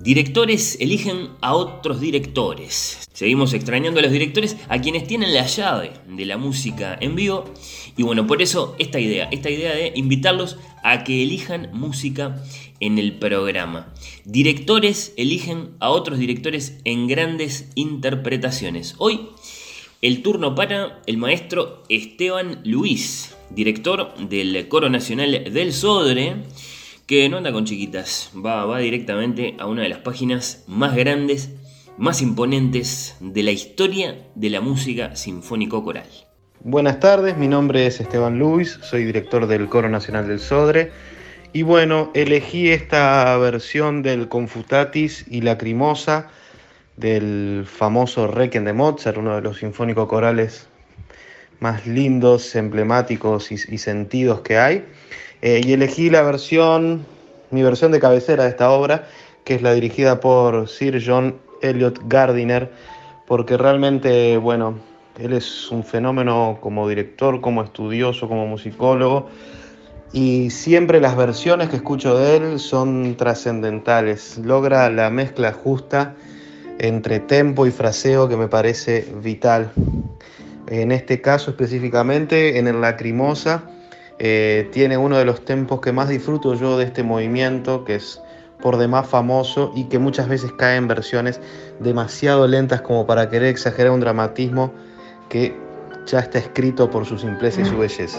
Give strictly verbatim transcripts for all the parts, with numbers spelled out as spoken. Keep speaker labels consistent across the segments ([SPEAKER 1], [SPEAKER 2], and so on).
[SPEAKER 1] Directores eligen a otros directores. Seguimos extrañando a los directores, a quienes tienen la llave de la música en vivo. Y bueno, por eso esta idea, esta idea de invitarlos a que elijan música en el programa. Directores eligen a otros directores en grandes interpretaciones. Hoy el turno para el maestro Esteban Luis, director del Coro Nacional del Sodre, que no anda con chiquitas, va, va directamente a una de las páginas más grandes, más imponentes de la historia de la música sinfónico-coral.
[SPEAKER 2] Buenas tardes, mi nombre es Esteban Luis, soy director del Coro Nacional del Sodre y bueno, elegí esta versión del Confutatis y Lacrimosa del famoso Requiem de Mozart, uno de los sinfónicos corales más lindos, emblemáticos y, y sentidos que hay. Eh, y elegí la versión, mi versión de cabecera de esta obra, que es la dirigida por Sir John Eliot Gardiner, porque realmente, bueno, él es un fenómeno como director, como estudioso, como musicólogo, y siempre las versiones que escucho de él son trascendentales. Logra la mezcla justa entre tempo y fraseo que me parece vital. En este caso específicamente, en el Lacrimosa, eh, tiene uno de los tempos que más disfruto yo de este movimiento, que es por demás famoso y que muchas veces cae en versiones demasiado lentas como para querer exagerar un dramatismo que ya está escrito por su simpleza y su belleza.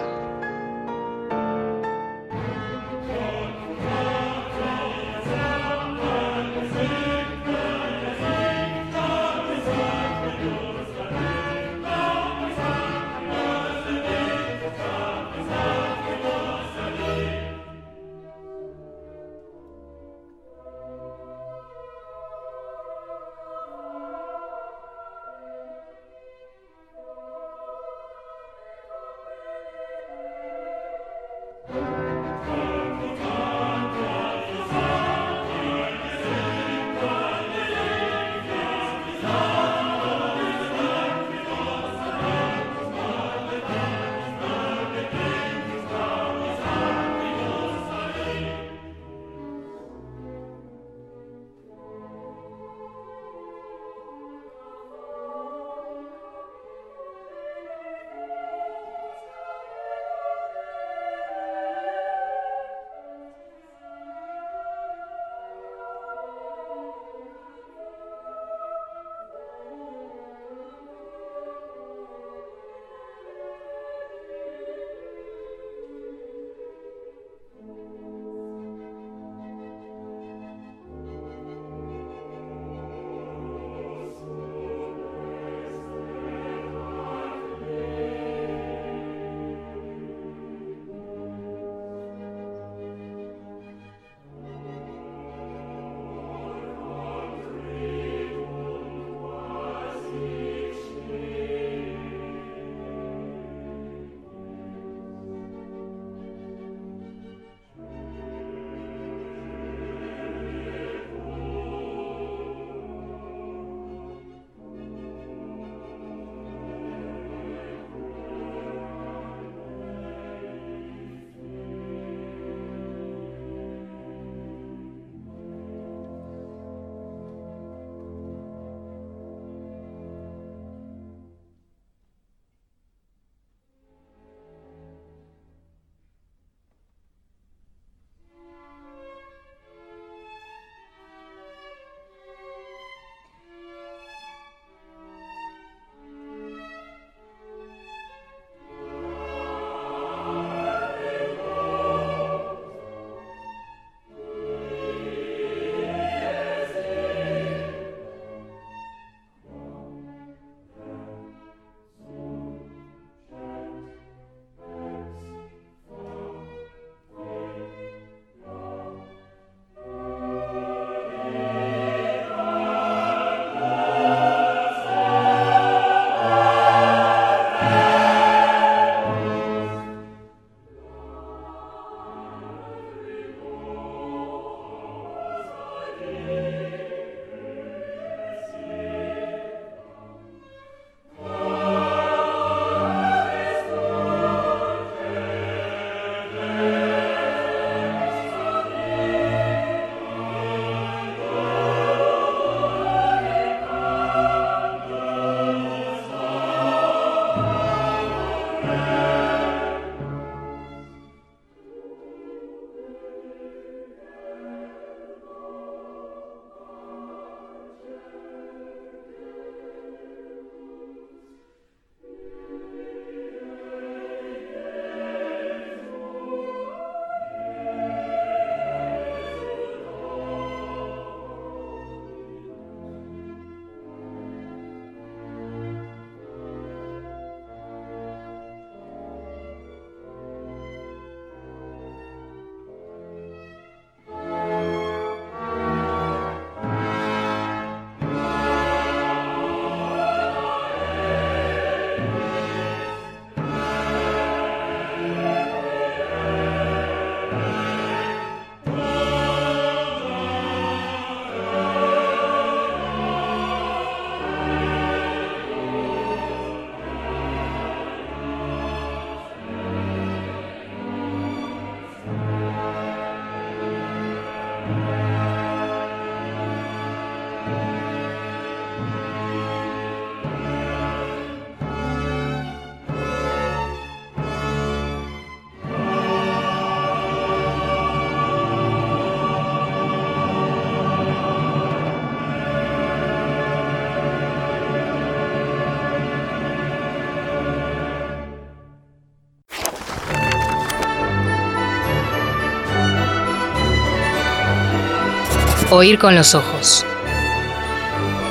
[SPEAKER 3] Oír con los ojos.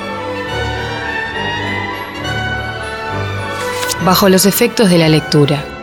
[SPEAKER 3] Bajo los efectos de la lectura.